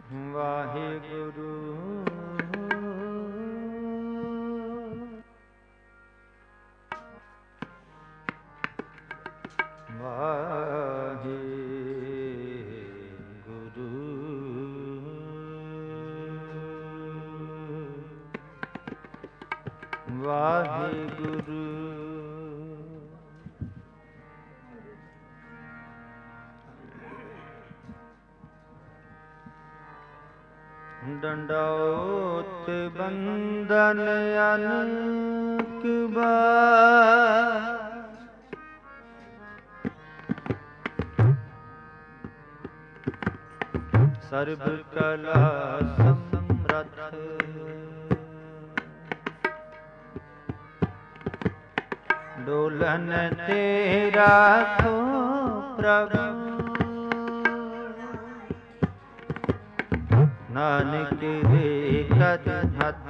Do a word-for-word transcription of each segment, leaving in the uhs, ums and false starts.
वाहिगुरु वाहिगुरु वाहिगुरु दंडौत बंदन अनक बार सर्व कला समरथ डोलन तेरा खो प्रभु नानक दे कद हथ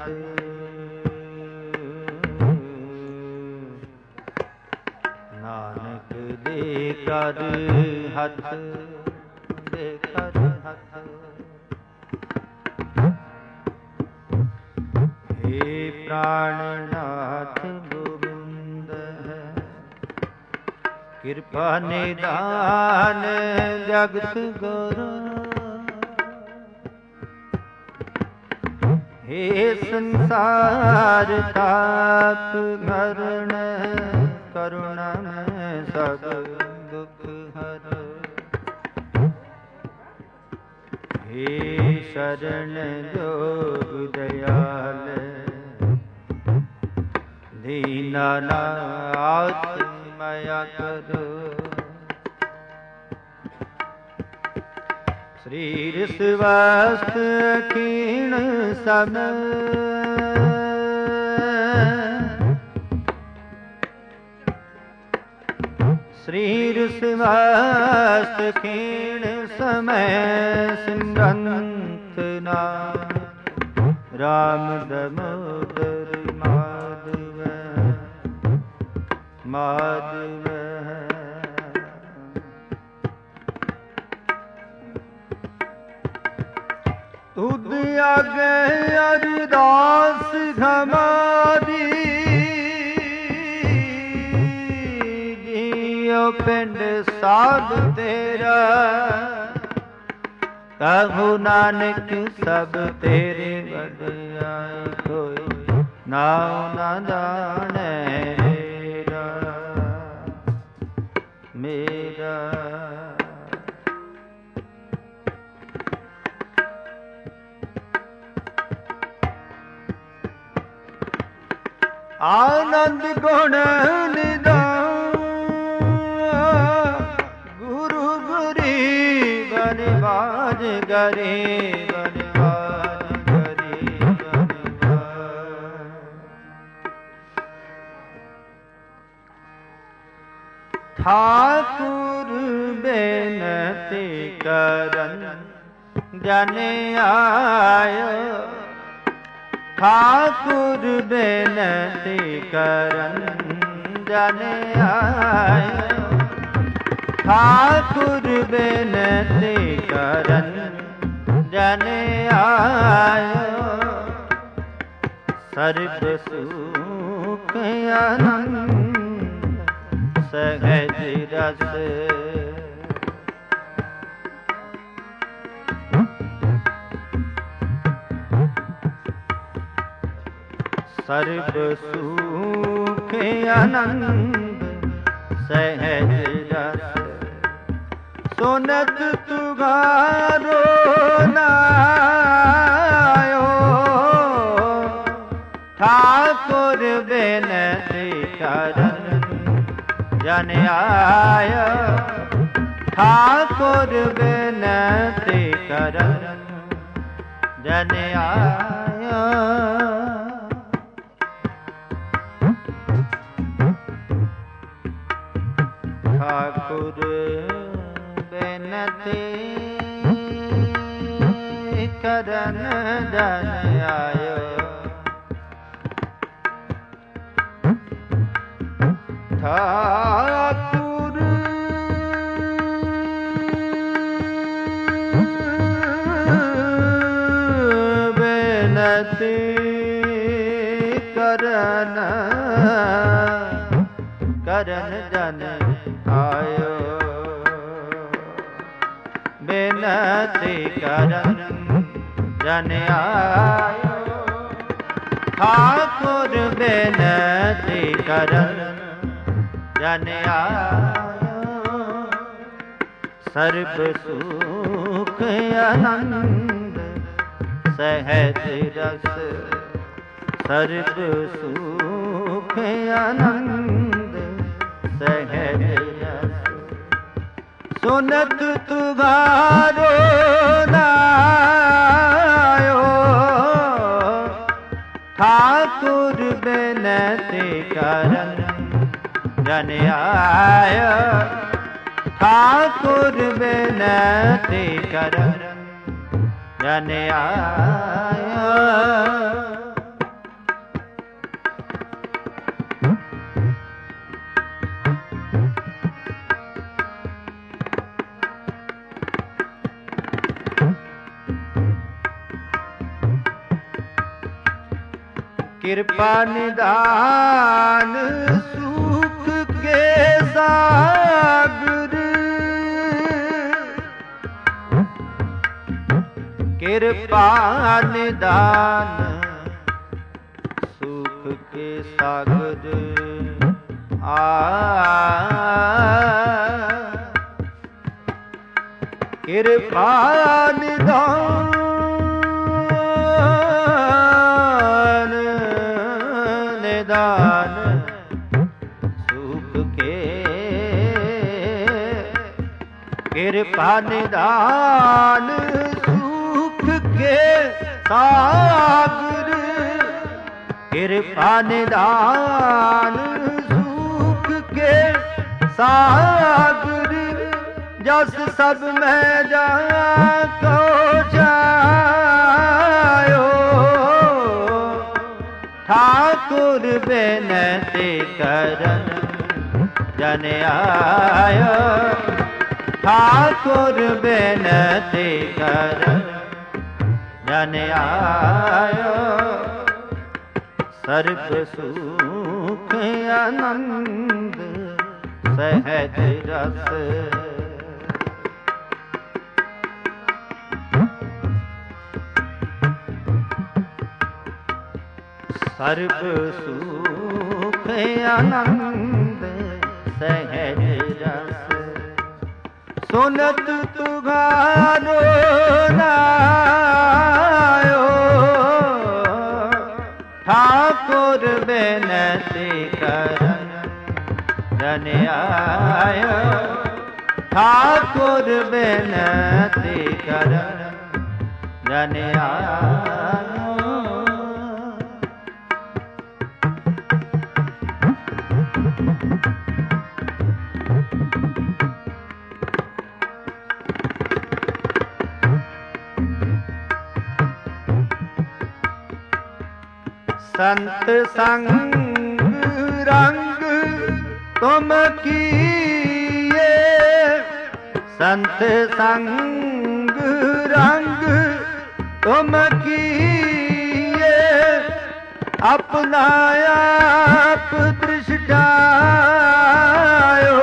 नानक दे कद हथ दे कद हथ हे प्राणनाथ गोविंद कृपा निदान जगत गुरु हे संसार ताप हरण करुणा में सब दुख हर हे शरण जोग दयाल दीनानाथ माया करो शरीर स्वस्थ क्षीण सम शरीर स्वस्थ क्षीण समय सिमरंत नाम राम दामोदर माधव माधव तुद आगे अरदास हमारी जियो पिंड साध तेरा कहु नानक सब तेरे बड़ाई कोई नाम न जाने मेरा मेरा आनंद गुण निधान गुरु गुरी बनवाज गरे बनवाज गरे बनवाज ठाकुर बेनती करन जन आयो ठाकुर बेनती करन जन आयो ठाकुर बेनती करन जन आयो सर्ब सुख आनंद सहज रस सर्व सुख आनंद सहज रस सुनत तुगारो नायो ठाकुर बेनती करन जन आयो ठाकुर बेनती करन जन आयो ठाकुर बेनती करन जन आयो ठाकुर बेनती करन करन जन आयो बेनती करन जन आयो ठाकुर बेनती करन जन आयो सर्ब सुख आनंद सहज रस सर्ब सुख आनंद सहज रस सुनत तुगारो नायो ठाकुर बेनती करन जन आयो ठाकुर बेनती करन जन आयो कृपा निदान सुख के सागर कृपा निदान सुख के सागर आ कृपा निदान निदान सुख के कृपा निदान के सागर कृपा निदान सुख के सागर जस सब में जाको जायो ठाकुर बेनती करन जन आयो ठाकुर बेनती करन जन आयो सर्ब सुख आनंद सहज रस सर्ब सुख आनंद सहज रस सुनत तुगारो नायो ठाकुर बेनती करन जन आयो ठाकुर बेनती करन जन आयो संत संग रंग तुम किए संत संग रंग तुम किए अपना आप दृष्टायो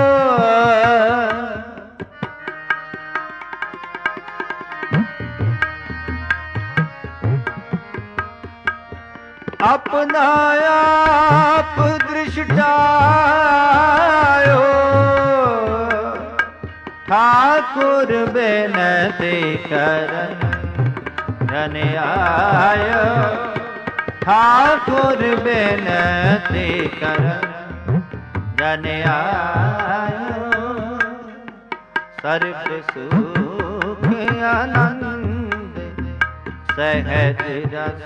अपना आप दृष्टायो ठाकुर बेनती करन जन आयो ठाकुर बेनती करन जन आयो सर्ब सुख आनंद सहज रस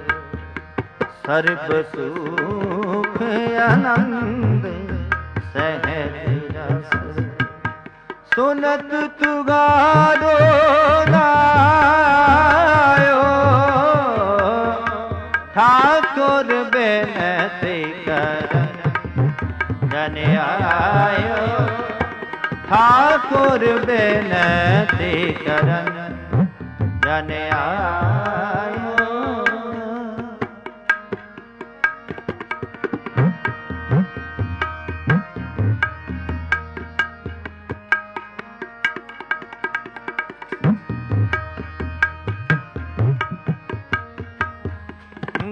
सर्ब सुख आनंद सहज रस सुनत तुगारो नायो ठाकुर बेनती करन जन आयो ठाकुर बेनती करन जन आयो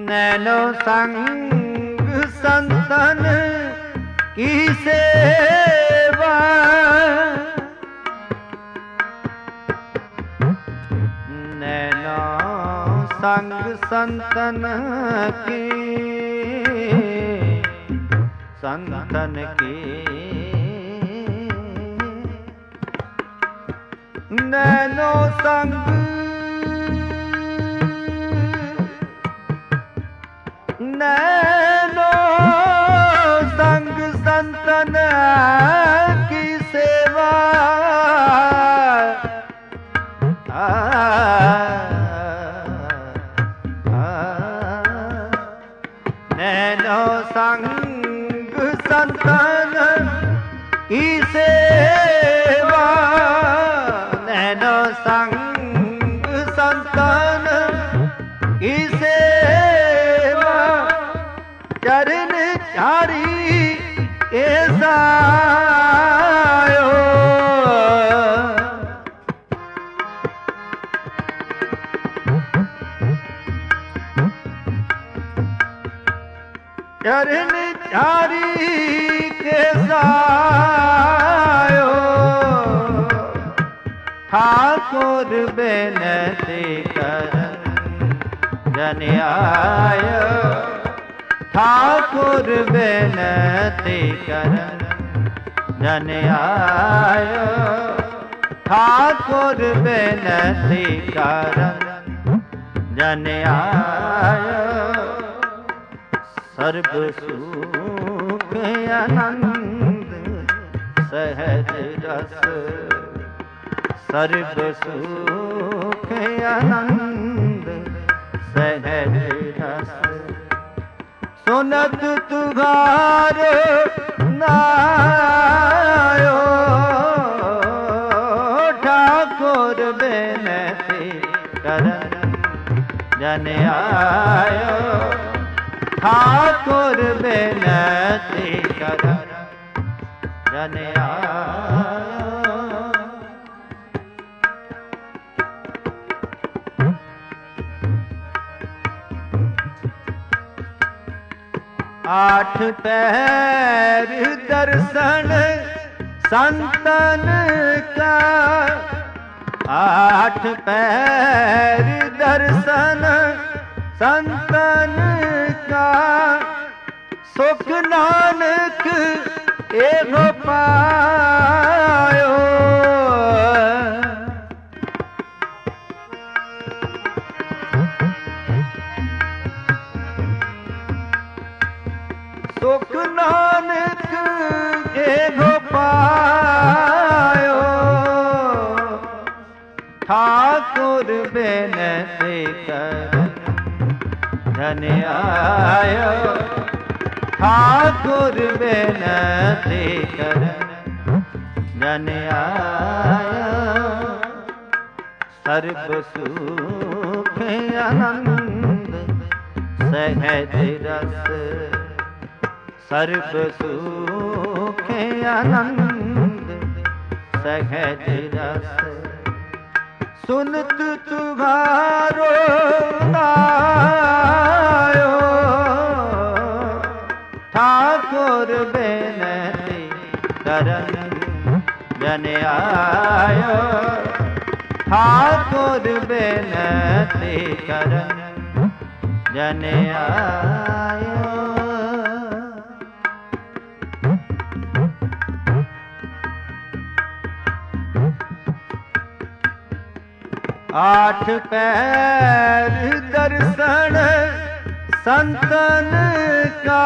नैनो संग संतन की सेवा, नैनो संग संतन की, संतन की, नैनो संग नैनो संग संतन की सेवा, आ, आ, नैनो संग संतन की सेवा, नैनो संग संतन की सेवा, चरण चारी ऐसा चरण चारी के सायो, ठाकुर बेनती करन जन आयो, ठाकुर बेनती करन जन आयो, ठाकुर बेनती करन जन आयो, सर्ब सुख आनंद सहज रस, सर्ब सुख आनंद सहज रस, सुनत तुघारो नायो, ठाकुर बेनती करन जन आयो, ठाकुर बेनती करन जन आयो। आठ पैर दर्शन संतन का, आठ पैर दर्शन संतन का, सुख नानक एगो पायो, सुख नानक एगो पायो, ठाकुर बेनती करन जन आयो, ठाकुर बेनती करन जन आयो, सर्ब सुख आनंद सहज रस, सर्ब सुख आनंद सहज रस, सुनत तुघारो नायो, ठाकुर बेनती करन जन आयो, ठाकुर बेनती करन जन आयो। आठ पैर दर्शन संतन का,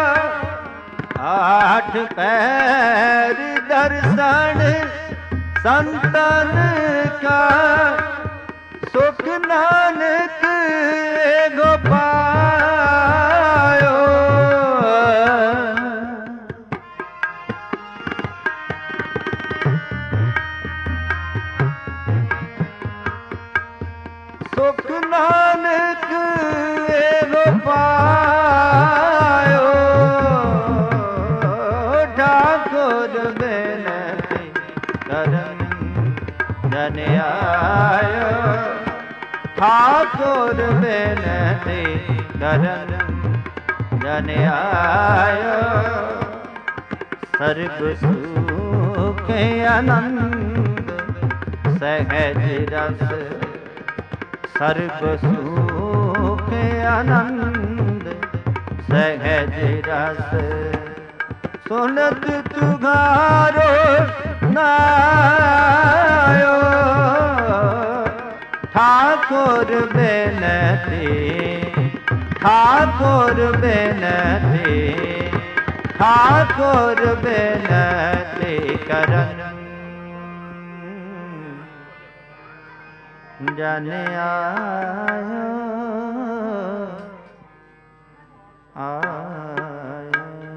आठ पैर दर्शन संतन का, सुख नानक एगो पायो, सुख नानक एगो पायो, ठाकुर बेनती करन जन आयो, ठाकुर बेनती करन जन आयो सर्ब सुख आनंद सहज रस सर्ब सुख आनंद सहज रस सुनत तुघारो नायो ठाकुर बेनती ठाकुर बेनती ठाकुर बेनती करन जन आयो आयो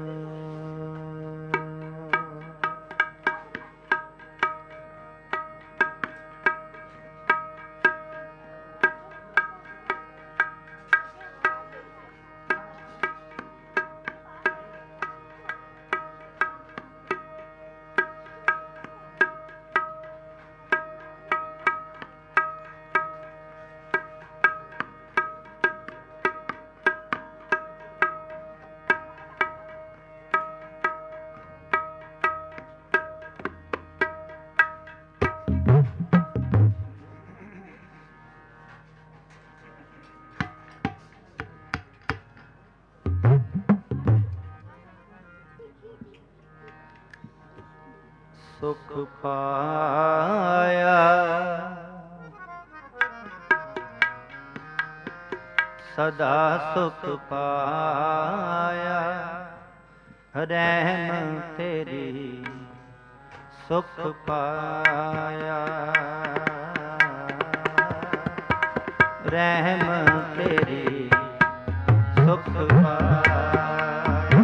सुख पाया सदा सुख पाया रहम तेरी सुख पाया रहम तेरी सुख पाया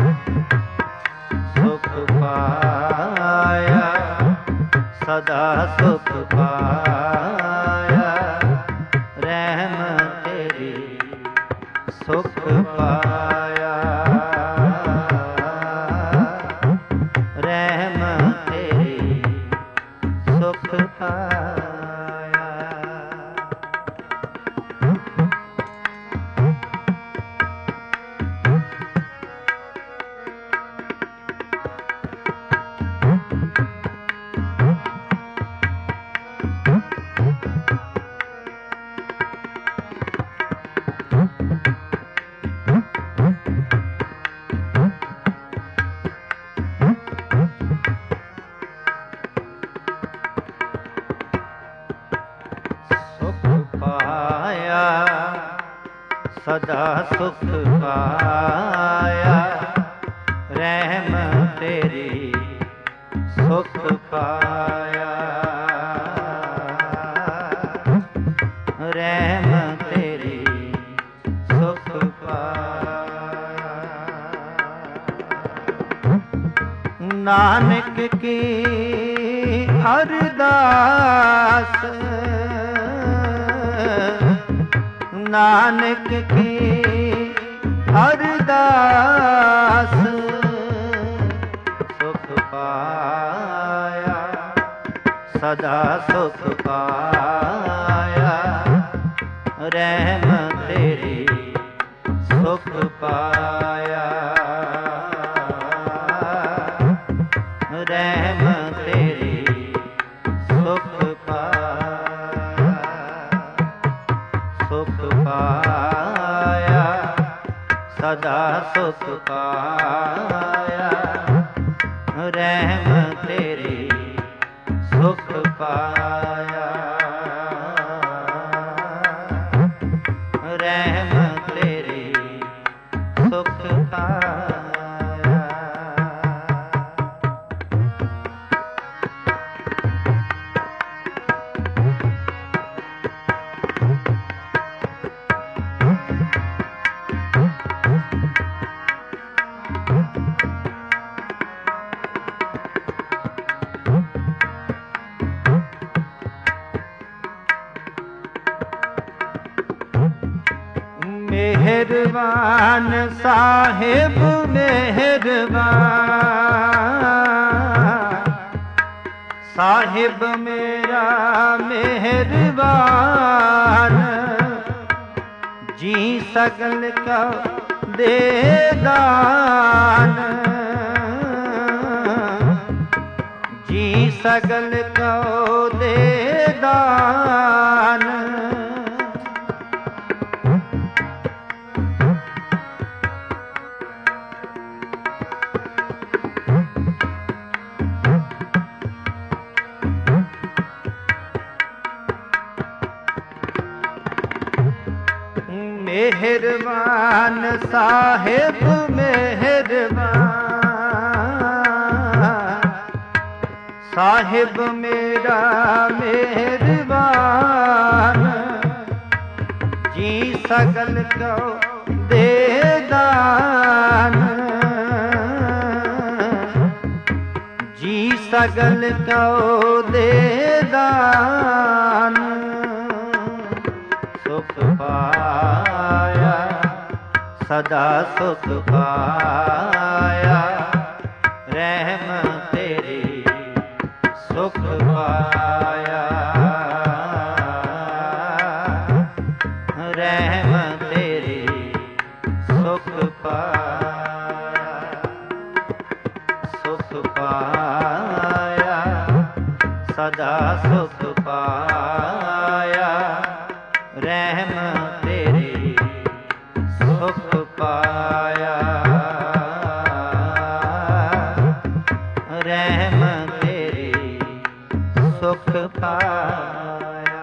सुख पाया सदा सुख पाया रहम तेरी सुख पाया रहम तेरी सुख पाया सदा सुख पाया रहम तेरी सुख पाया रहम तेरी सुख पाया नानक की अरदास नानक की अरदास सुख पाया सदा सुख पाया रहम तेरी सुख पाया रहम तेरी सुख पाया सुख पाया सदा सुख पाया रहम तेरी सुख पाया रहम तेरी सुख पाया मेहरबान साहिब मेहरबान ਸਾਹਿਬ ਮੇਰਾ ਮਿਹਰਬਾਨ, ਜੀ ਸਗਲ ਕਾ ਦੇ ਦਾਨ, ਜੀ ਸਗਲ ਕਉ ਦੇ ਦਾਨ। ਮਿਹਰਬਾਨ ਸਾਹਿਬ ਮਿਹਰਬਾਨ, ਸਾਹਿਬ ਮੇਰਾ ਮਿਹਰਬਾਨ, ਜੀ ਸਗਲ ਕਉ ਦੇ ਦਾਨ, ਜੀ ਸਗਲ ਕਉ ਦੇ ਦਾਨ। ਸੁਖ ਪਾਇਆ ਸਦਾ ਸੁਖ ਪਾਇਆ, ਰਹਿਮ ਤੇਰੀ ਸੁਖ ਪਾਇਆ, ਰਹਿਮ ਤੇਰੀ ਸੁਖ ਪਾਇਆ, ਸੁਖ ਪਾਇਆ ਸਦਾ ਸੁਖ ਪਾਇਆ, ਰਹਿਮ ਤੇਰੀ ਸੁਖ ਪਾਇਆ, ਰਹਿਮ ਤੇਰੀ ਸੁਖ ਪਾਇਆ।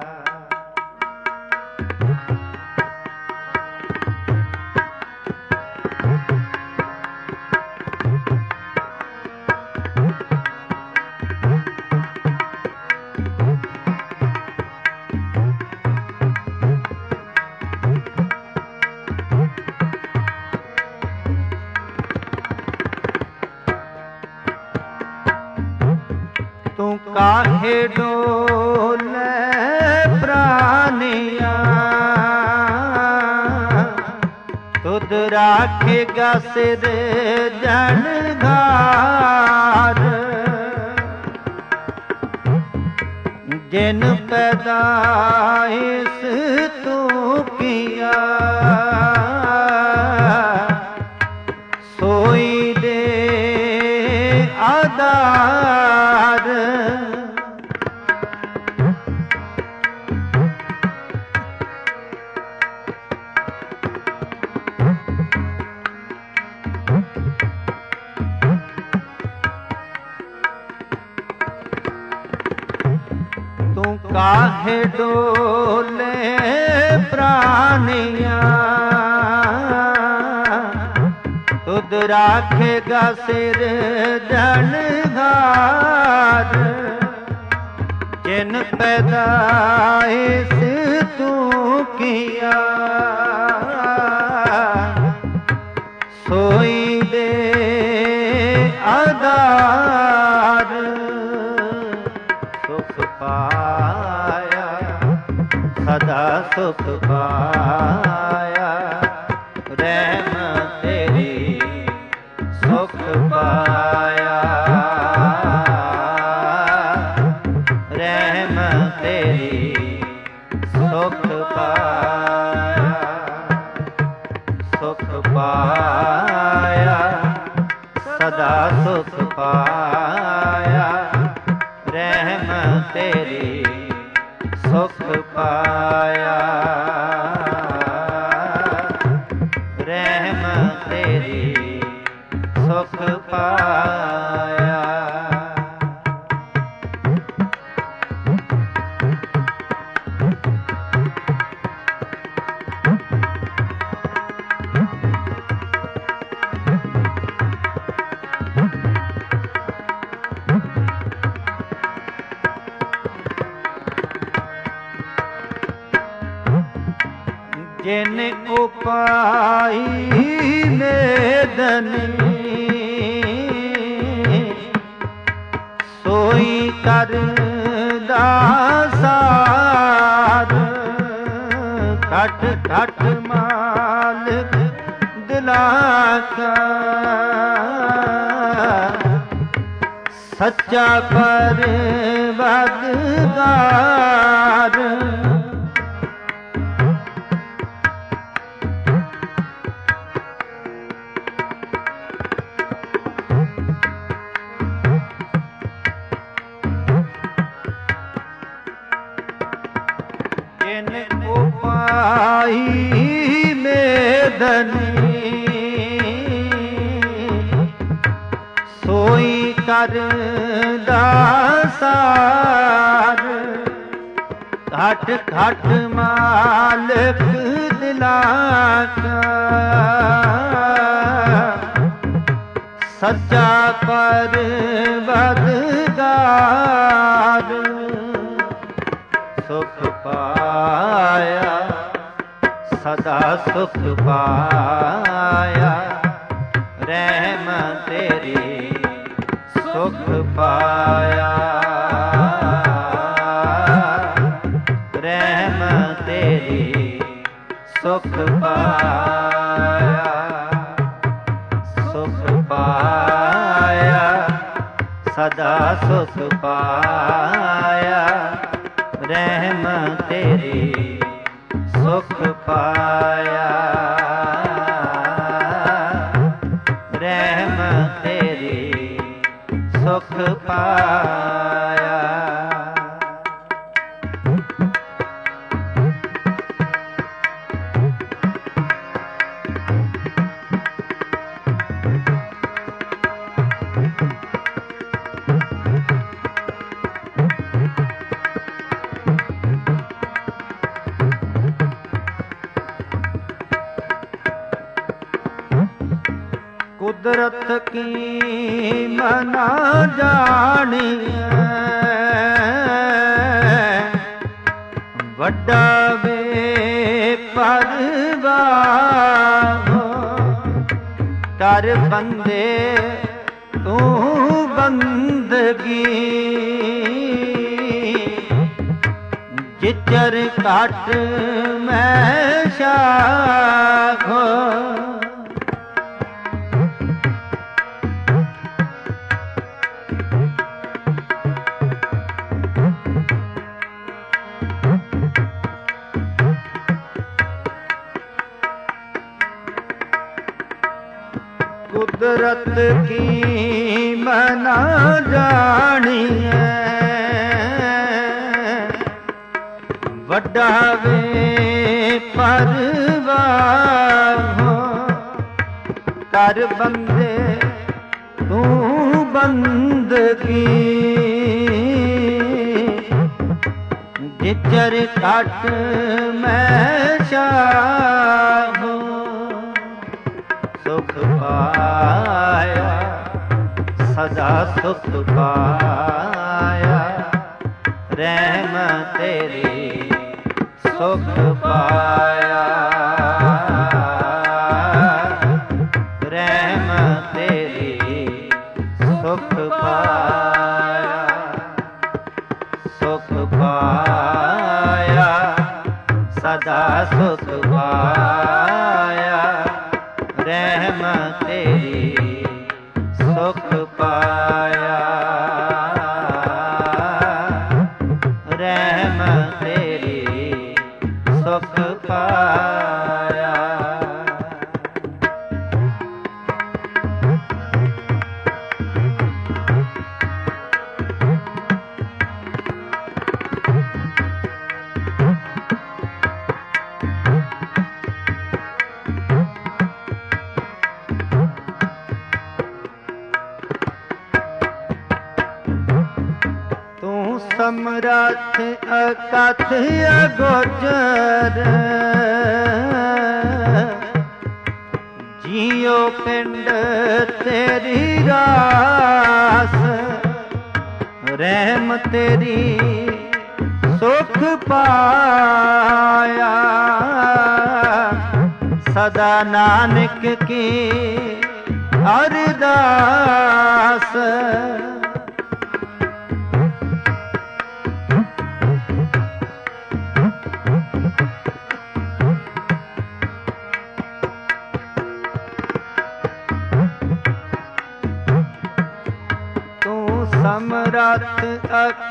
ਤੂੰ ਕਾਹੇ ਡੋਲੇ ਪ੍ਰਾਨੀਆਂ, ਤੁਧ ਰਾਖੇਗਾ ਸਿਰ ਜਨਘਾਰ, ਜਿਨ ਪੈਦਾਇਸ਼ ਤੂੰ ਕੀਆ, ਸੋਈ ਦੇ ਆਧਾਰ। ਤੂੰ ਕਾਹੇ ਡੋਲੇ ਪ੍ਰਾਨੀਆਂ, ਤੁਧ ਰਾਖੇਗਾ ਸਿਰ ਜਨਘਾਰ, ਜਿਨ ਪੈਦਾਇਸ਼ ਤੂੰ ਕੀਆ, ਸੋਈ ਦੇ ਆਧਾਰ। ਸੁਖ ਪਾਇਆ ਸਦਾ ਸੁਖ ਪਾਇਆ, ਰਹਿਮ ਤੇਰੀ ਸੁਖ ਪਾਇਆ, ਰਹਿਮ ਤੇਰੀ ਸੁਖ ਪਾਇਆ, ਸੁਖ ਪਾਇਆ ਸਦਾ ਸੁਖ ਪਾਇਆ, ਰਹਿਮ ਤੇਰੀ ਸੁਖ ਪਾਇਆ, ਰਹਿਮ ਤੇਰੀ ਸੁਖ ਪਾਇਆ। ਜਿਨ ਉਪਾਈ ਮੇਦਨੀ, ਸੋਈ ਕਰਦਾ ਸਾਰ, ਠੱਠ ਠੱਠ ਮਾਲਕ ਦਿਲਾਂ ਕਾ, ਸੱਚਾ ਪਰਵਦਗਾਰ ਜਿਨ ਉਪਾਈ ਮੇਦਨੀ ਸੋਈ ਕਰਦਾ ਸਾਰ ਘਟ ਘਟ ਮਾਲਕ ਦਿਲਾਂ ਕਾ ਸੱਚਾ ਪਰਵਦਗਾਰ ਸੁਖ ਪਾਇਆ ਸਦਾ ਸੁਖ ਪਾਇਆ ਰਹਿਮ ਤੇਰੀ ਸੁਖ ਪਾਇਆ ਰਹਿਮ ਤੇਰੀ ਸੁਖ ਪਾਇਆ ਸੁਖ ਪਾਇਆ ਸਦਾ ਸੁਖ ਪਾਇਆ ਰਹਿਮ ਤੇਰੀ ਸੁਖ ਪਾਇਆ ਰਹਿਮ ਤੇਰੀ ਸੁਖ ਪਾਇਆ ਕੁਦਰਤ ਕੀ ਮਨਾ ਜਾਣੀਐ ਵੱਡਾ ਵੇ ਪਰਵਾਹ ਕਰ ਬੰਦੇ ਤੂੰ ਬੰਦਗੀ ਜਿਚਰ ਘਟ ਮੈਂ ਸ਼ਾਖ ਕੁਦਰਤ ਕੀ ਮਨਾ ਜਾਣੀਐ ਵੱਡਾ ਵੇ ਪਰਵਾਹ ਕਰ ਬੰਦੇ ਤੂੰ ਬੰਦਗੀ ਜਿਚਰ ਘਟ ਮੈਂ ਸ਼ਾਹ ਸੁਖ ਪਾਇਆ ਸਦਾ ਸੁਖ ਪਾਇਆ ਰਹਿਮ ਤੇਰੀ ਸੁਖ ਪਾਇਆ ਰਹਿਮ ਤੇਰੀ ਸੁਖ ਪਾਇਆ ਸੁਖ ਪਾਇਆ ਸਦਾ ਸੁਖ ਪਾਇਆ ਰਹਿਮ ਤੇਰੀ ਸੁਖ ਪਾਇਆ ਰਹਿਮ ਤੇਰੀ ਸੁਖ ਪਾਇਆ ਸਮਰੱਥ ਅਕਥ ਅਗੋਚਰ ਜੀਉ ਪਿੰਡ ਤੇਰੀ ਰਾਸ ਰਹਿਮ ਤੇਰੀ ਸੁਖ ਪਾਇਆ ਸਦਾ ਨਾਨਕ ਕੀ ਅਰਦਾਸ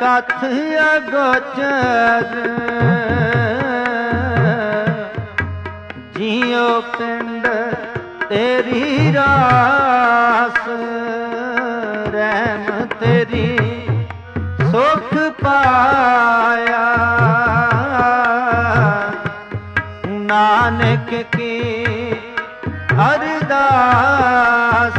ਕਥ ਅਗੋਚਰ ਜਿਉ ਪਿੰਡ ਤੇਰੀ ਰਾਸ ਰਹਿਮ ਤੇਰੀ ਸੁਖ ਪਾਇਆ ਨਾਨਕ ਕੀ ਅਰਦਾਸ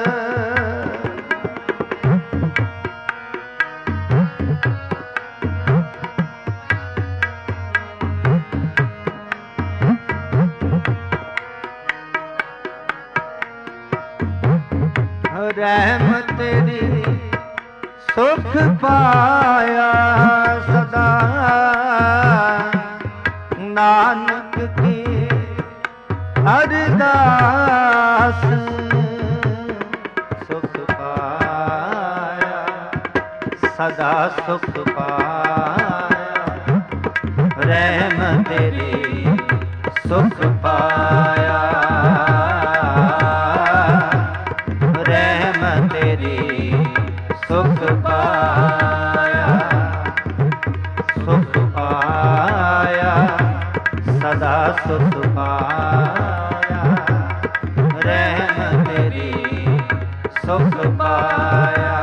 ਰਹਿਮ ਤੇਰੀ ਸੁਖ ਪਾਇਆ ਸਦਾ ਨਾਨਕ ਕੀ ਅਰਦਾਸ ਸੁਖ ਪਾਇਆ ਸਦਾ ਸੁਖ ਪਾਇਆ ਰਹਿਮ ਤੇਰੀ ਸੁਖ ਪਾਇਆ ਰਹਿਮ ਤੇਰੀ ਸੁਖ ਪਾਇਆ ਸੁਖ ਪਾਇਆ ਸਦਾ ਸੁਖ ਪਾਇਆ ਰਹਿਮ ਤੇਰੀ ਸੁਖ ਪਾਇਆ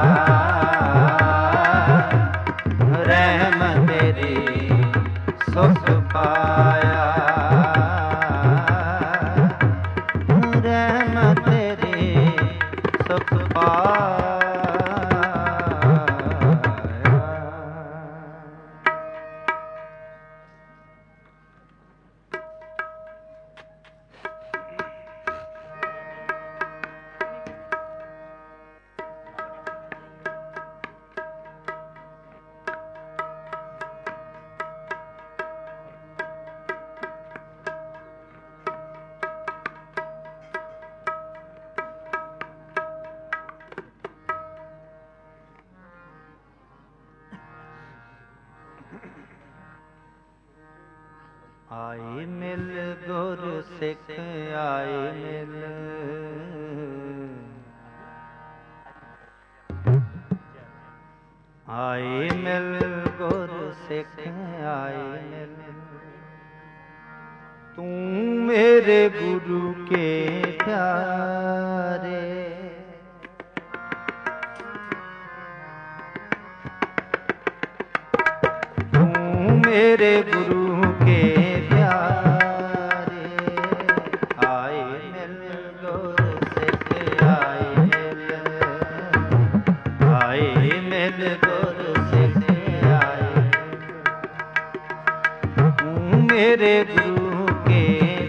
ਰਹਿਮ ਤੇਰੀ ਸੁਖ ਪਾਇਆ ਰਹਿਮ ਤੇਰੀ ਸੁਖ ਪਾਇਆ। ਆਏ ਮਿਲ ਗੁਰ ਸਿੱਖ ਆਏ ਮਿਲ ਆਏ ਮਿਲ ਗੁਰ ਸਿੱਖ ਆਏ ਮਿਲ ਤੂੰ ਮੇਰੇ ਗੁਰੂ ਕੇ ਪਿਆਰੇ ਤੂੰ ਮੇਰੇ ਗੁਰੂ ਕੇ ਪਿਆਰੇ ਆਏ ਮਿਲ ਗੁਰ ਸਿੱਖ ਆਏ ਮਿਲ ਆਏ ਮਿਲ ਗੁਰ ਸਿੱਖ ਆਏ ਤੂੰ ਮੇਰੇ ਗੁਰੂ ਕੇ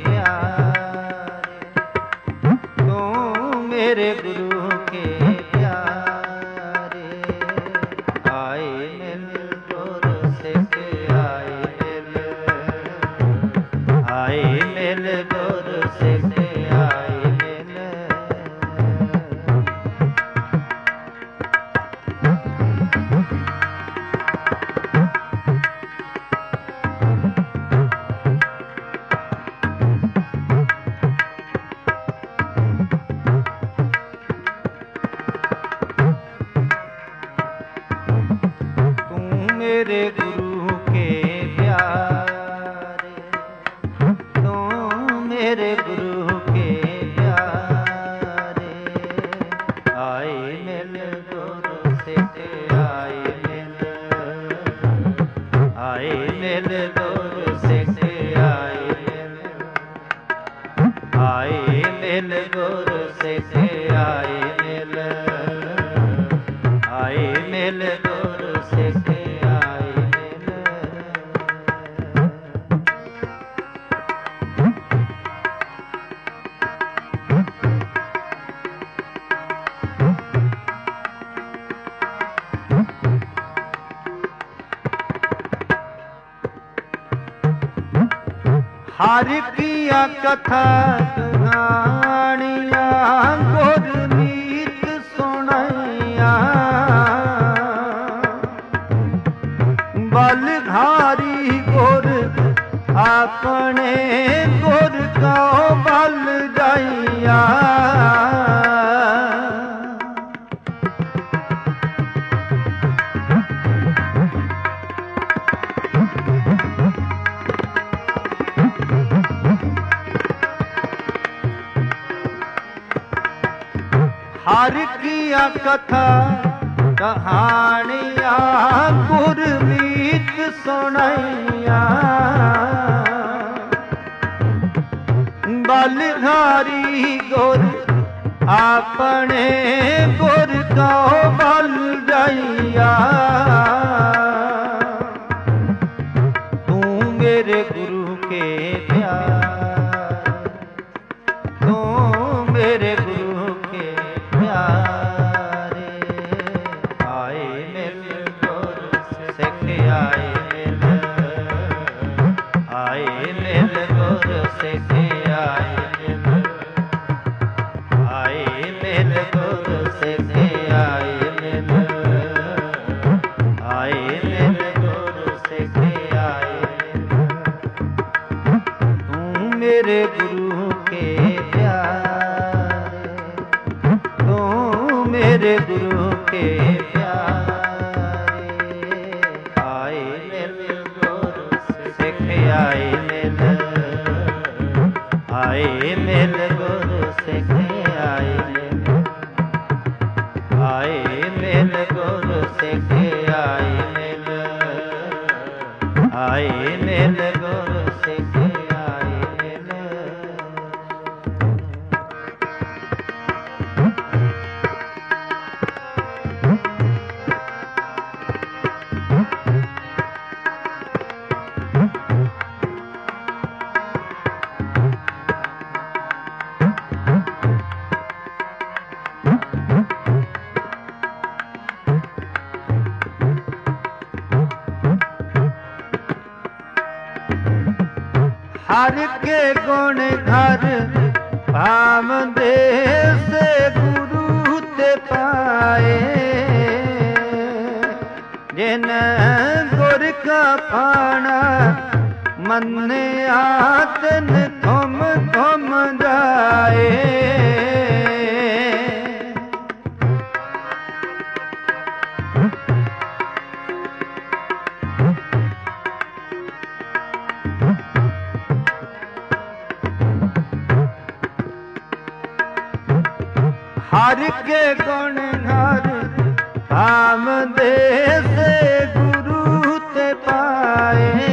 ਪਿਆਰੇ ਤੂੰ ਮੇਰੇ ਗੁਰੂ ਕੇ ਪਿਆਰੇ ਆਏ ਮਿਲ ਗੁਰ ਸਿੱਖ ਆਏ ਆਏ ਮਿਲ ਗੁਰ ਸਿੱਖ ਆਏ ਮਿਲ ਤੂੰ ਮੇਰੇ ਗੁਰੂ ਕੇ ਪਿਆਰੇ ਮੇਰੇ ਗੁਰੂ ਕੇ ਪਿਆਰੇ ਆਏ ਮਿਲ ਗੁਰ ਸਿੱਖ ਆਏ ਮਿਲ ਆਏ ਮਿਲ ਗੁਰ ਸਿੱਖ ਆਏ ਮਿਲ ਆਏ ਮਿਲ ਗੁਰ ਸਿੱਖ ਆਏ ਮਿਲ ਆਏ ਮਿਲ ਗੁਰ ਸਿੱਖ ਆਏ ਮਿਲ ਹਰ ਕੀਆਂ ਕਥਾ ਕਹਾਣੀਆਂ ਗੁਰ ਨੀਤ ਸੁਣਾਈਆਂ ਬਲਧਾਰੀ ਗੁਰ ਆਪਣੇ ਗੁਰ ਕਉ ਬਲ ਜਾਈਆ हर किया कथा कहानियां गुरमीत सुनाइया बलधारी गुर अपने गुर को बल जाइया तू मेरे गुरु के प्यार तू मेरे गुरु के प्यारे आए मिल गुर सिख आए मिल आए मिल गुर सिख आए मिल आए मिल गुर सिख आए मिल आए मिल गुर सिख आए तू मेरे गुरु के प्यारे तू मेरे गुरु के प्यारे आए मिल गुर सिख आए मिल आए मिल गुर सिख आए मिल आए मिल गुर सिख आए मिल आए मिल गुर सिख आए मिल हर के गुण घर भाम दे से गुरु ते पाए जिन गुर का पाना मन्ने आतन घुम घुम जाए हर के गुण घर भाम दे से गुरु ते पाए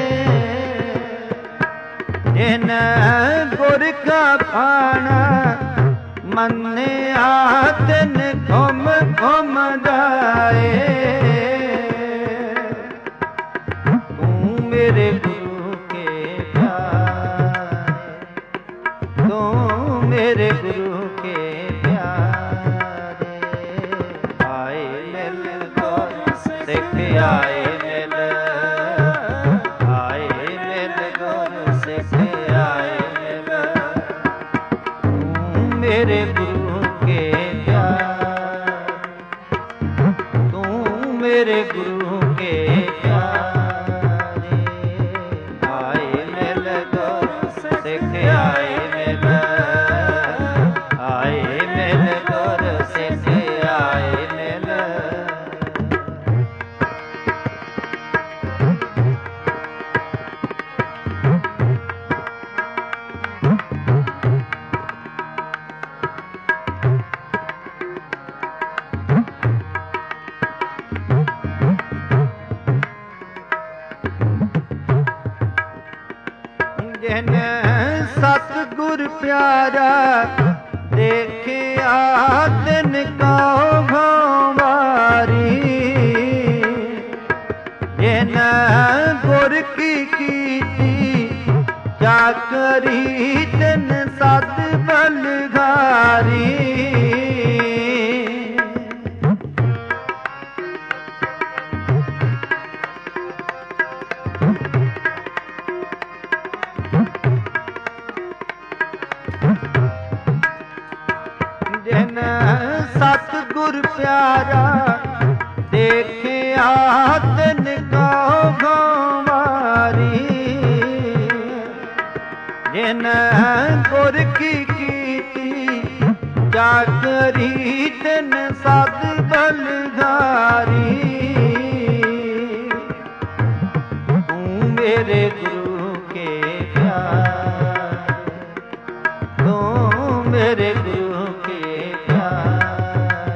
जिन गुर का पाना मन्ने आतन घुम घुम जाए तू मेरे गुरु के प्यारे तू मेरे गुरु के आए मिल आए मिल गुर सिख आए मिल तू मेरे गुरु के प्यार तू मेरे गुरु के प्यारे आए मिल गुर सिख आए मिल आए मिल गुर सिख आए मिल जिन सतगुर प्यारा देखिया तिन को भंवारी जिन गुर की कीती चाकरी तिन सत बलधारी जिन सतगुर प्यारा देखिया तिन को भंवारी जिन गुर की कीती चाकरी तिन सत बलधारी तू मेरे गुरु के प्यारे तू मेरे गुरु के प्यारे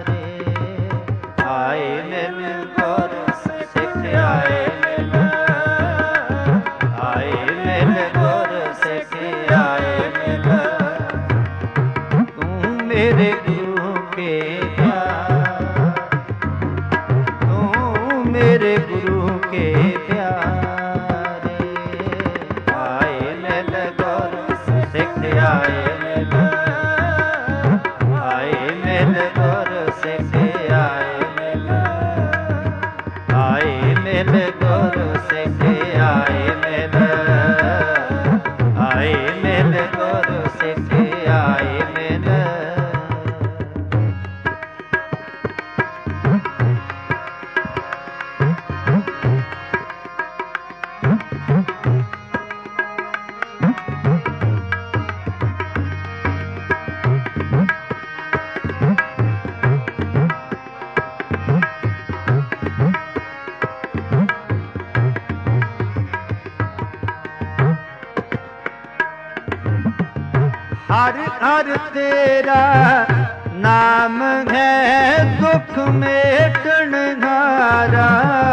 हर हर तेरा नाम है दुख मेटन हारा।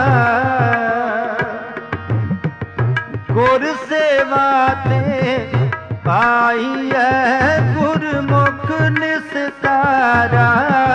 गुर सेवा ते पाई है गुरमुख निस्तारा।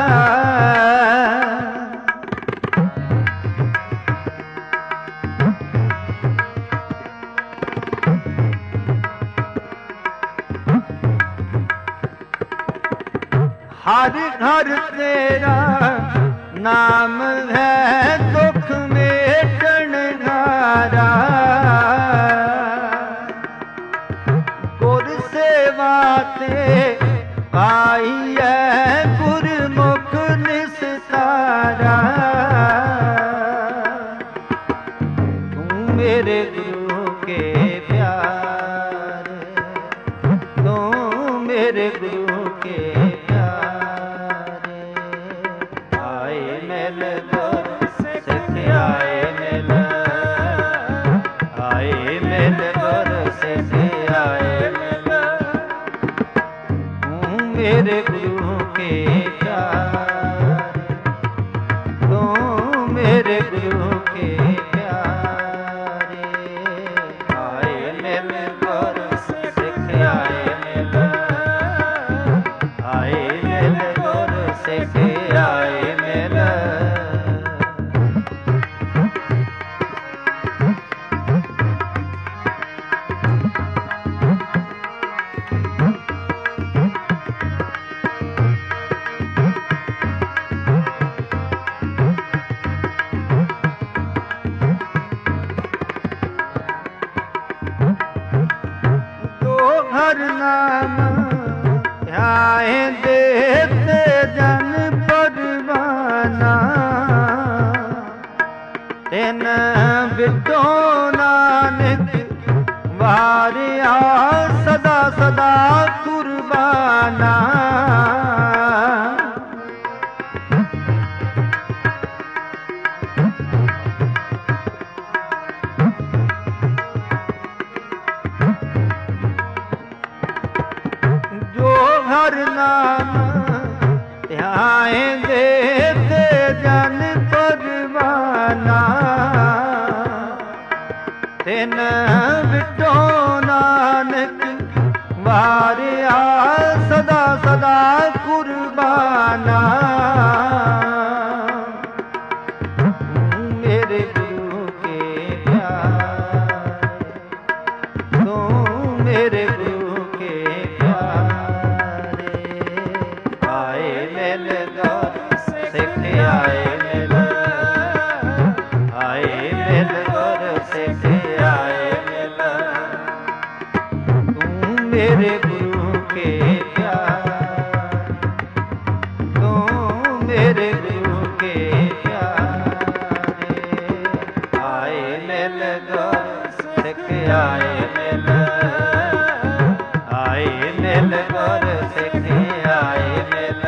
हर हर तेरा नाम है दुख मेटन हारा। गुर सेवा ते पाई है गुरमुख निस्तारा। तू मेरे गुरु के प्यारे, तू मेरे गुरु के मेरे गुरु के प्यारे, तू मेरे गुरु के प्यारे। आए मिल गुर सिख आए मिल, आए मिल गुर सिख आए मिल। हर नाम ध्याए देते जन परवाना। तिन बिटो नानक वारिया सदा सदा कुर्बाना। हर नाम ध्याए देते जन परवाना। तिन बिटो नानक वारिया सदा सदा कुर्बाना। मेरे गुरु के प्यारे, तू मेरे गुरु के सिख आए मिल, आए मिल गुर सिख आए मिल। तू मेरे गुरु के प्यारे, तू मेरे गुरु के प्यारे। आए मिल गुर सिख आए मिल, आए मिल गुर सिख आए मिल।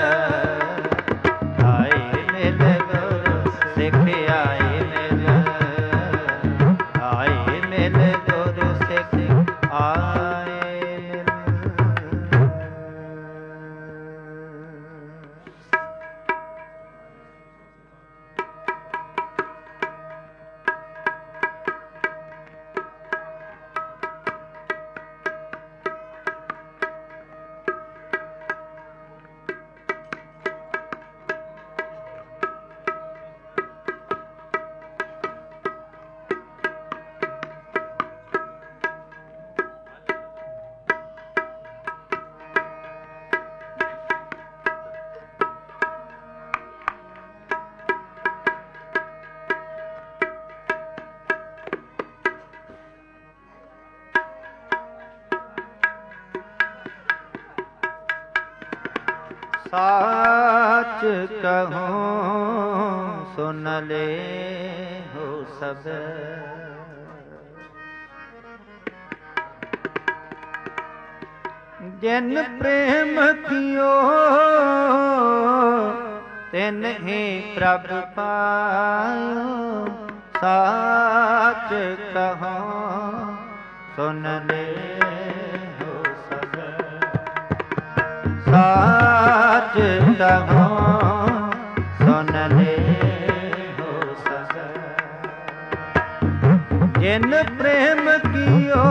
साच कहूँ सुन ले हो सब, जिन प्रेम कियो तिन ही प्रभ पायो। साच कहूँ सुन ले हो सब, साच कहो सुन ले हो सब। जिन प्रेम कियो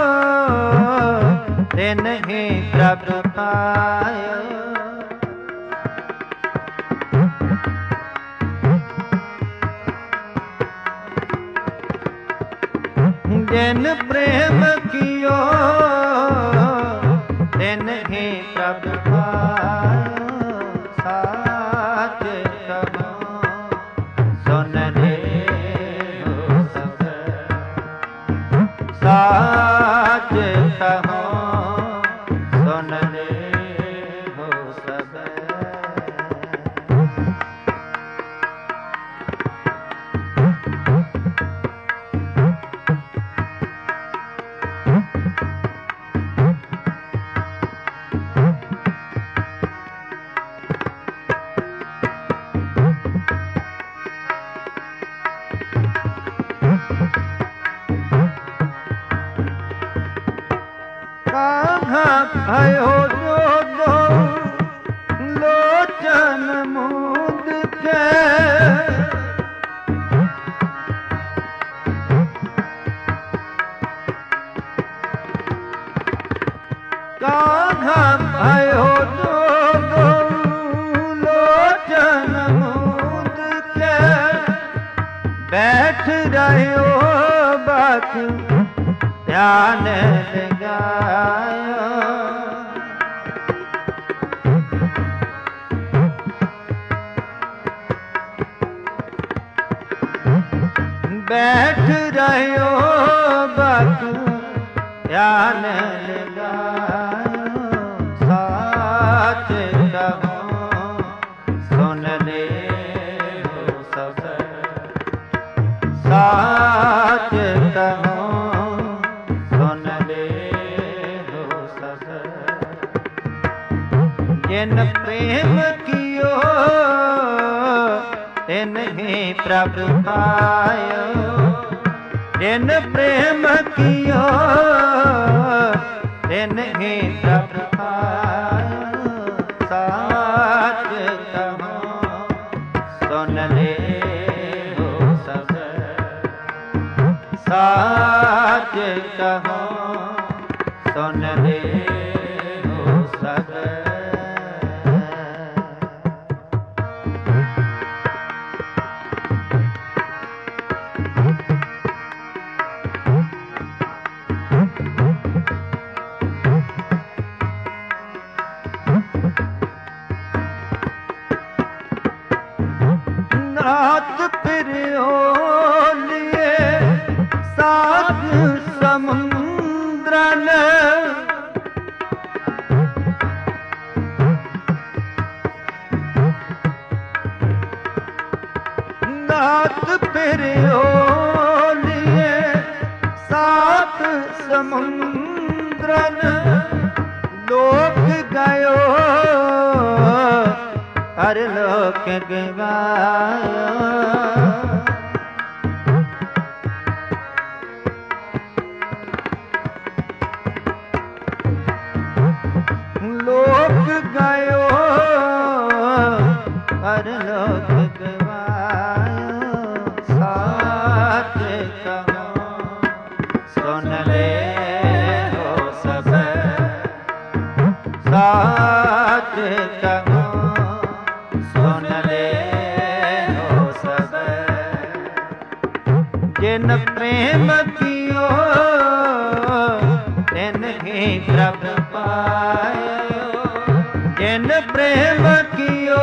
तिन ही प्रभु पायो। जिन प्रेम कियो तिन ही प्रभु पायो। साच कहो सुन ले हो सब। साच कहो सुन ले हो सब। भयो जो दो लोचन मूंद के। कान्हा भयो जो दो लोचन मूंद के। बैठ रहो बात ध्यान लगायो। बैठ रहो बात ध्यान लगायो। साच कहो सुन ले हो सब। साच कहो सुन ले हो सब। जिन प्रेम कियो तिन ही प्रभु पायो। जिन प्रेम कियो तिन ही प्रभु पायो। साच कहो सुन ले हो सब। साच कहो सुन ले हो सब। नाथ फिर लिए सात समुद्रन। नाथ फिर लिए सात समुद्रन। लोक गयो हर लोक गवायो। लोक गयो हर लोक गवायो। साच कहो सुन ले हो सब। साच कहो सुन ले हो सब। जिन प्रेम कियो तिन ही प्रभु पायो। जिन प्रेम कियो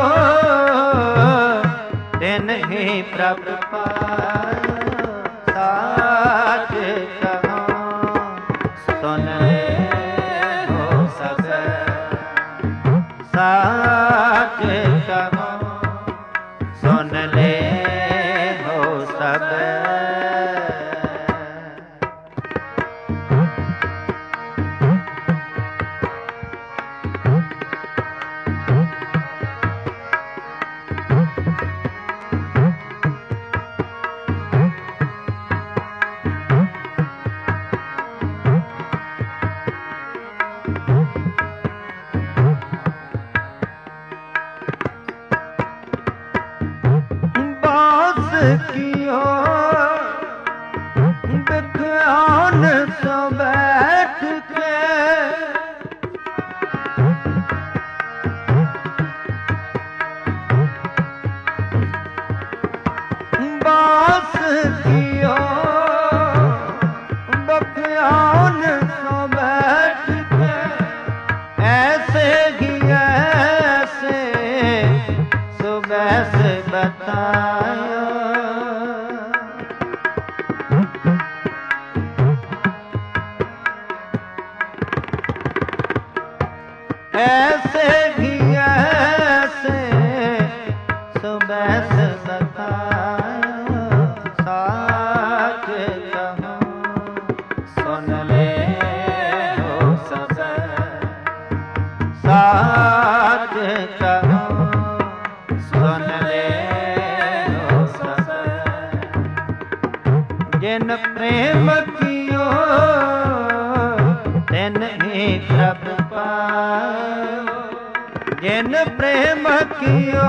तिन ही प्रभु पायो। साच कहो सुन ले हो सब। साच कहो सुन ले हो सब। ऐसे ही ऐसे सुबह से बतायो साच कहो सुन ले हो सब साच कहो सुन ले हो सब जिन प्रेम कियो तिन ही प्रभ पायो जिन प्रेम कियो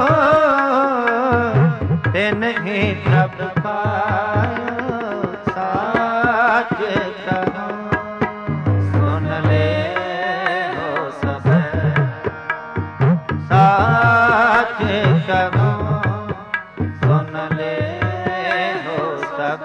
तिन ही प्रभ पायो साच कहो सुन ले हो सब साच कहो सुन ले हो सब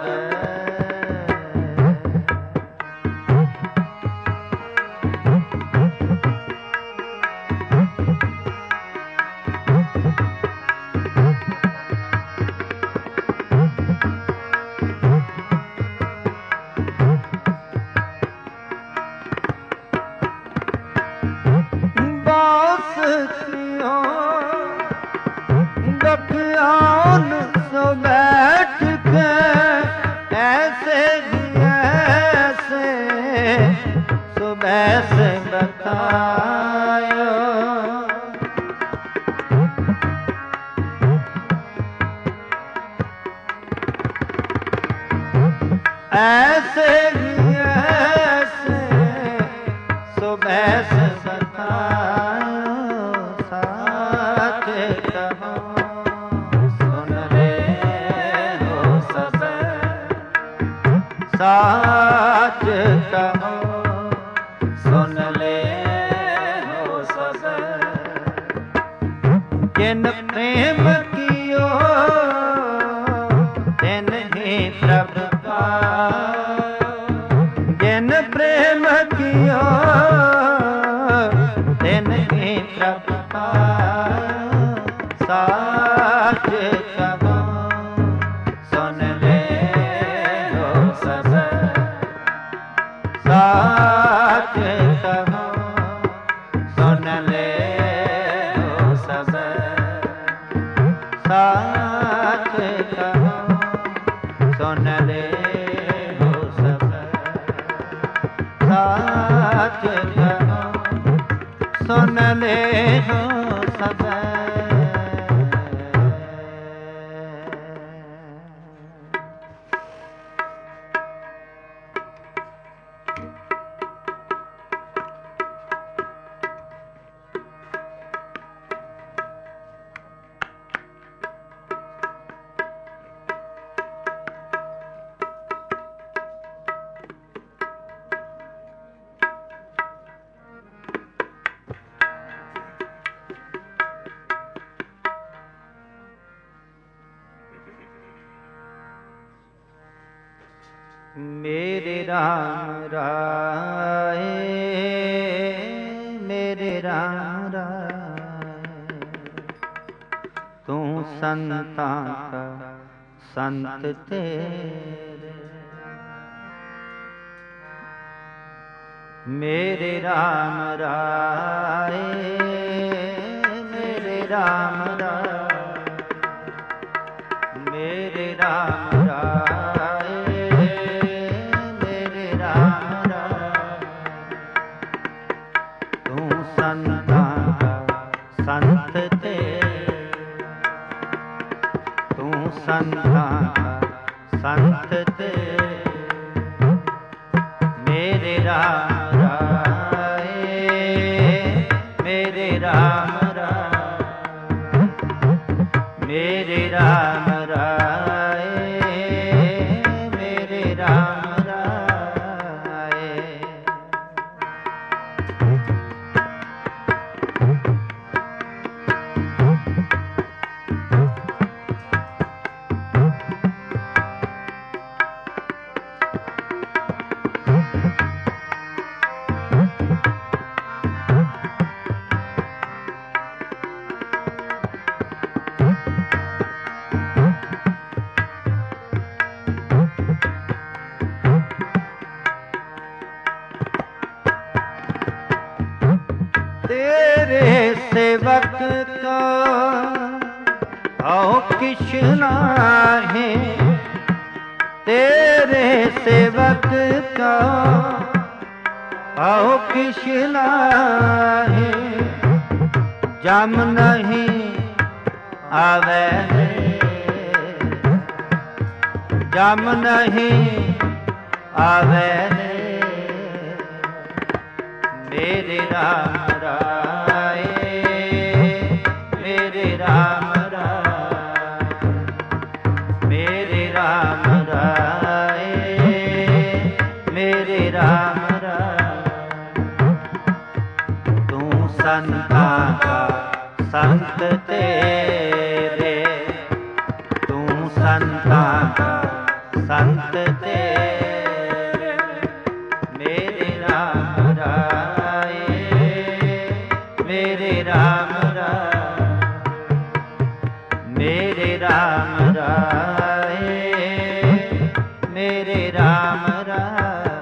गठियान सो बैठ के ऐसे ही ऐसे सुबह से बतायो ऐसे ही ऐसे सुबह से बतायो साच कहो साच कहो सुन ले हो सब जिन प्रेम कियो तिन ही प्रभ पायो जिन प्रेम कियो तिन ही प्रभ पायो साच कहो सुन ले साच कहो सुन ले हो सब साच कहो सुन ले हो सब साच कहो सुन ले हो सब मेरे राम राय मेरे राम राय तू संता का संत तेरे मेरे राम राय मेरे राम राय मेरे राम राय मेरे राम राय तू संता का संत तेरे तू संता का संत तेरे मेरे राम राय मेरे राम राय मेरे राम राय मेरे राम राय तेरे तेरे सेवक का आओ किश नाहे, तेरे सेवक का आओ किश नाहे, जम नहीं आवे जम नहीं आवे मेरे राम राय, मेरे राम राय, मेरे राम राय, मेरे राम राय। तू संता का संत तेरे, तू संता का संत तेरे, मेरे राम राय, मेरे राम राय, मेरे राम राय, मेरे राम राय।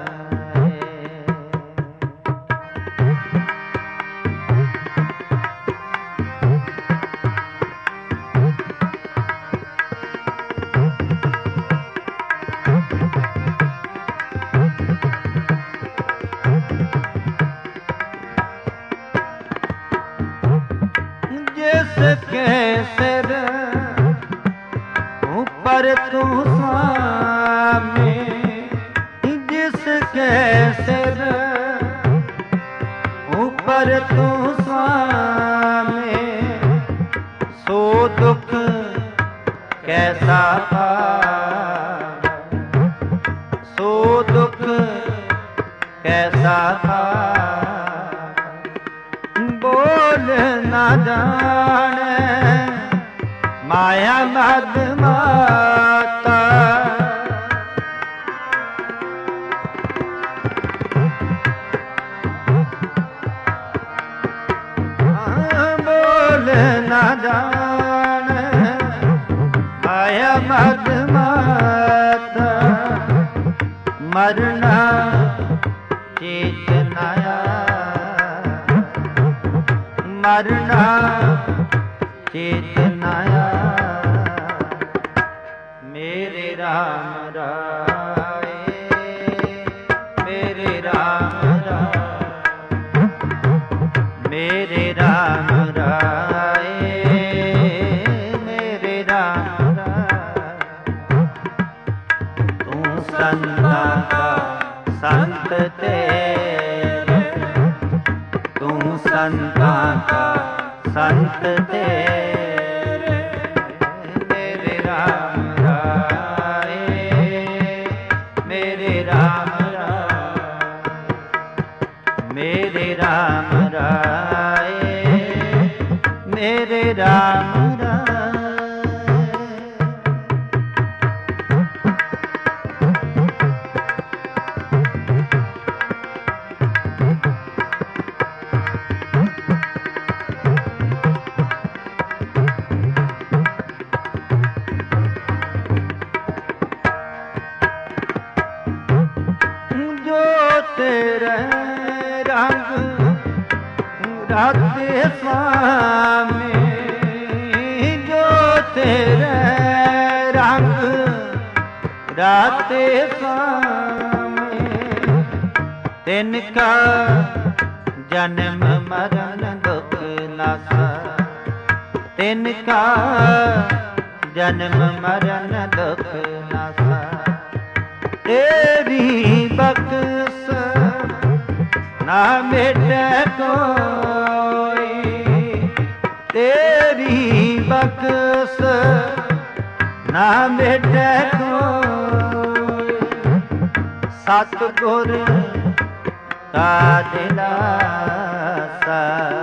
जिसके सिर ऊपर तू स्वामी, जिसके सिर ऊपर तू स्वामी, सो दुख कैसा था, सो दुख कैसा था। बोल न जाने माया मद माता, बोल न जाने माया मद माता, मरना चेतनाया, मरना चेतनाया, मेरे राम राय, मेरे राम राय, मेरे राम राय, मेरे राम राय। तू संता का संत तेरे, तू संता का संत तेरे, मेरे राम राय, मेरे राम राय, मेरे राम राय, मेरे राम राय। तेरे रंग राते स्वामी, जो तेरे रंग राते स्वामी, तिनका जन्म मरण दुख नासा, तिनका जन्म मरण दुख नासा। तेरी बख्श ना मिटे कोई, तेरी बख्श ना मिटे कोई, सतगुर का दिलासा।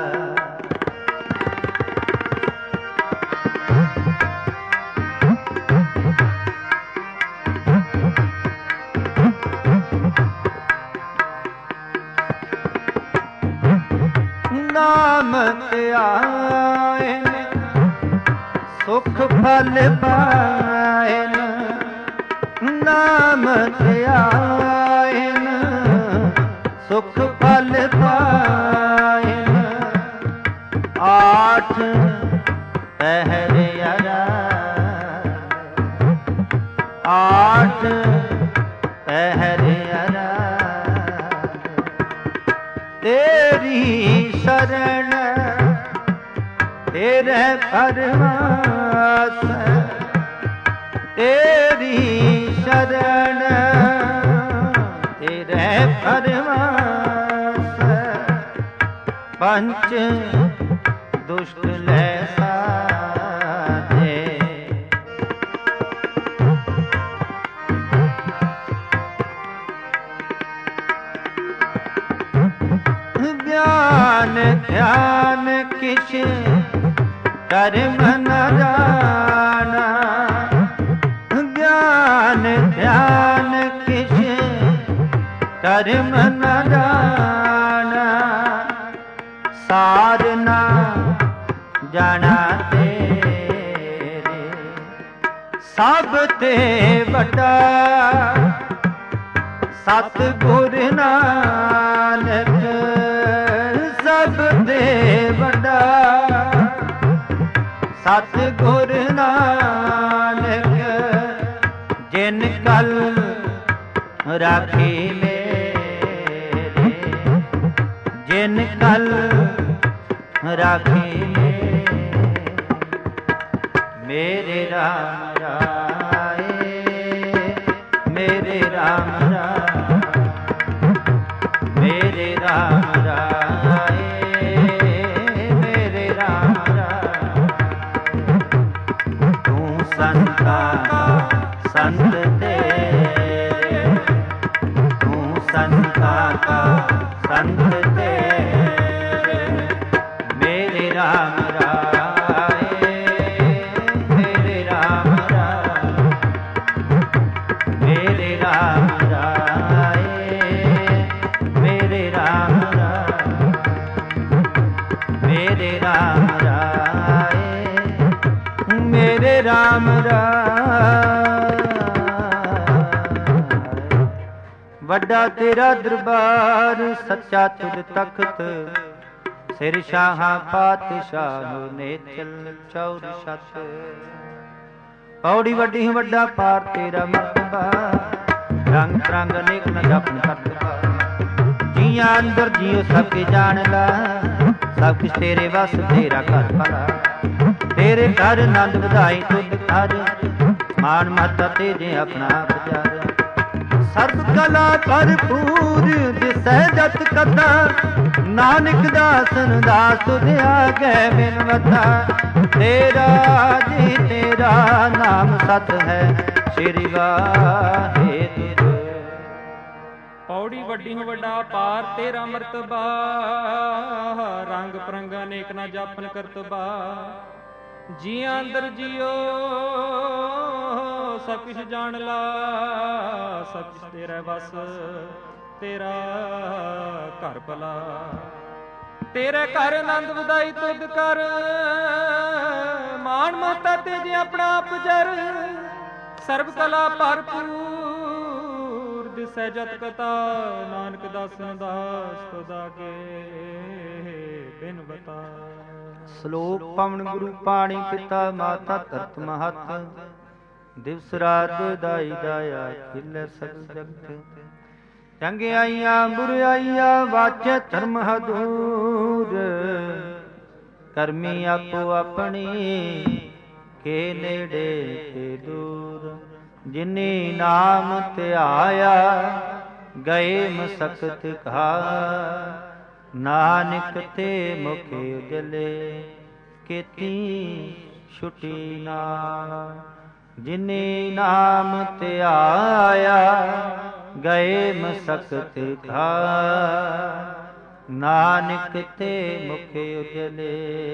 नाम ध्यान सुख फल पायन, नाम ध्यान सुख फल पायन, तेरी शरण तेरे परवास, तेरी शरण तेरे परवास, पंच दुष्ट ले साधे। ज्ञान ध्यान किश कर्म न जाना, ज्ञान ध्यान किश कर्म न जाना, सार ना जाना तेरे सब ते बड़ा सतगुर नानक, सब ते बड़ा सतगुर नानक, जिन कल राखी मेरे, जिन कल राखी मेरे राम राए, मेरे राम राए, मेरे राम राए, मेरे राम राए। तू संता संत तेरे, तू संता का संत तेरे, मेरे राम राए, मेरे राम राए, मेरे राम राए, मेरे राम राए, मेरे राम राए, मेरे राम राए। ਵੱਡਾ ਤੇਰਾ ਦਰਬਾਰ ਸੱਚਾ ਤੁਧ ਤਖਤ, ਸਿਰ ਸ਼ਾਹਾਂ ਪਾਤਸ਼ਾਹ ਨੇ ਚਲ ਚੌਰ ਛਤ। ਪੌੜੀ ਵੱਡੀ ਵੱਡਾ ਪਾਰ ਤੇਰਾ ਮਰਤਬਾ, ਰੰਗ ਤਰੰਗ ਅਨੇਕ ਨ ਜਪਨ ਕਰਤਬਾ। ਜੀਆਂ ਅੰਦਰ ਜੀਉ ਸਭ ਕੇ ਜਾਣ ਲਾ, ਸਭ ਕੁਛ ਤੇਰੇ ਵਸ ਤੇਰਾ ਘਰ ਭਲਾ। ਤੇਰੇ ਘਰ ਆਨੰਦ ਵਧਾਈ ਤੁਧ ਘਰ, ਮਾਨ ਮਹੱਤਾ ਤੇਜੇ ਆਪਣਾ ਵਿਚਾਰ। ਸਰਬ ਕਲਾ ਭਰਪੂਰ ਦਿਸੈ ਜਤ ਕਥਾ, ਨਾਨਕ ਦਾਸਨ ਦਾਸ ਤੁਧ ਆਗੇ ਬਿਨਵਤਾ। ਤੇਰਾ ਜੀ ਤੇਰਾ ਨਾਮ ਸਤ ਹੈ, ਸ੍ਰੀ ਵਾਹਿਗੁਰੂ। ਪੌੜੀ ਵੱਡੀ ਹੋ ਵੱਡਾ ਪਾਰ ਤੇਰਾ ਮਰਤਬਾ, ਰੰਗ ਪਰੰਗ ਅਨੇਕ ਨਾ ਜਾਪਨ ਕਰਤਬਾ। ਜੀਆਂ ਅੰਦਰ ਜੀਓ ਸਭ ਕੁਛ ਜਾਣ ਲਾ, ਸਭ ਕੁਛ ਤੇਰਾ ਬਸ ਤੇਰਾ ਘਰ ਭਲਾ। ਤੇਰੇ ਘਰ ਆਨੰਦ ਵਧਾਈ ਤੁਧ ਕਰ, ਮਾਣ ਮਹੱਤਾ ਤੇਜੇ ਆਪਣਾ ਆਪ ਜਰ। ਸਰਬ ਕਲਾ ਭਰਪੂਰ ਦਿਸੈ ਜਤ ਕਥਾ, ਨਾਨਕ ਦਾਸਨ ਦਾਸ ਤੁਧ ਆਗੇ ਬਿਨ ਬਤਾ। ਸ਼ਲੋਕ ਪਵਨ ਗੁਰੂ ਪਾਣੀ ਪਿਤਾ ਮਾਤਾ ਧਰਤ ਮਹਤ, ਦਿਵਸ ਰਾਤ ਦਾਈ ਦਾਇਆ ਖਿਲੇ ਸਗਲ ਜਗਤ। ਚੰਗਿਆਈਆਂ ਬੁਰਾਈਆਂ ਵਾਚੇ ਧਰਮ ਹਦੂਰ, ਕਰਮੀ ਆਪੋ ਆਪਣੀ ਕੇ ਨੇੜੇ ਤੇ ਦੂਰ। ਜਿਨੀ ਨਾਮ ਧਿਆਇਆ ਗਏ ਮਸਕਤ ਘਾ, ਨਾਨਕ ਤੇ ਮੁਖ ਉਜਲੇ ਕੀਤੀ ਛੁਟੀ ਨਾ। ਜਿਨੇ ਨਾਮ ਧਿਆਇਆ ਗਏ ਮਸਕਤ ਘਾ, ਨਾਨਕ ਤੇ ਮੁਖ ਉਜਲੇ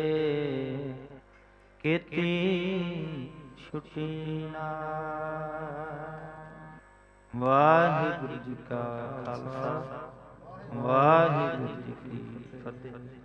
ਕੀਤੀ ਛੁਟੀ ਨਾ। ਵਾਹਿਗੁਰੂ ਜੀ ਕਾ ਖਾਲਸਾ, ਵਾਹਿਗੁਰੂ ਜੀ ਕੀ ਫਤਿਹ।